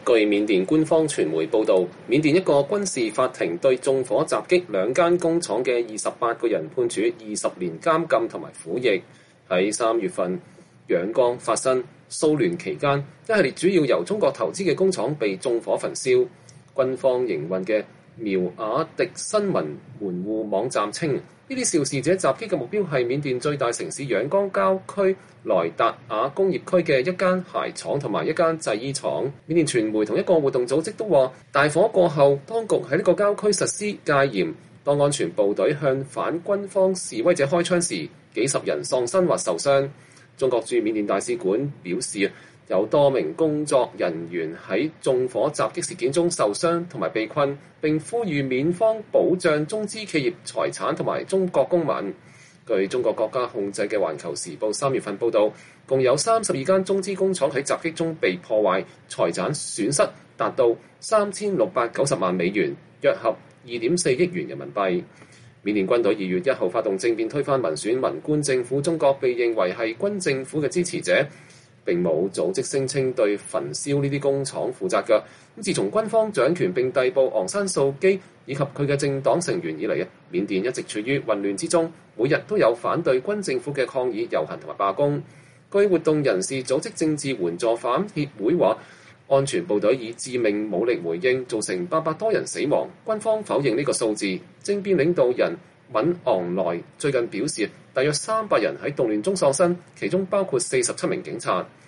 據緬甸官方傳媒報導，緬甸一個軍事法庭對縱火襲擊兩間工廠嘅28個人判處20年監禁同埋苦役。喺3月份，仰光發生騷亂期間，一系列主要由中國投資嘅工廠被縱火焚燒。軍方營運嘅苗瓦迪新聞門戶網站稱，呢啲肇事者襲擊嘅目標係緬甸最大城市仰光郊區萊達瓦工業區嘅一間鞋廠同埋一間製衣廠。緬甸傳媒同一個活動組織都話，大火過後，當局喺呢個郊區實施戒嚴。當安全部隊向反軍方示威者開槍時，幾十人喪生或受傷。中國駐緬甸大使館表示，有多名工作人員喺縱火襲擊事件中受傷同埋被困，並呼籲緬方保障中資企業財產同埋中國公民。據中國國家控制嘅《環球時報》3月份報導，共有32間中資工廠喺襲擊中被破壞，財產損失達到3690萬美元，約合2.4億元人民幣。緬甸軍隊2月1號發動政變推翻民選文官政府，中國被認為係軍政府嘅支持者，並冇組織聲稱對焚燒呢啲工廠負責嘅。自從軍方掌權並逮捕昂山素基以及佢嘅政黨成員以嚟，緬甸一直處於混亂之中，每日都有反對軍政府嘅抗議遊行同埋罷工。據活動人士組織政治援助犯協會話，安全部隊以致命武力回應，造成800多人死亡。軍方否認呢個數字。政變領導人敏昂萊最近表示，大約300人喺動亂中喪生，其中包括47名警察。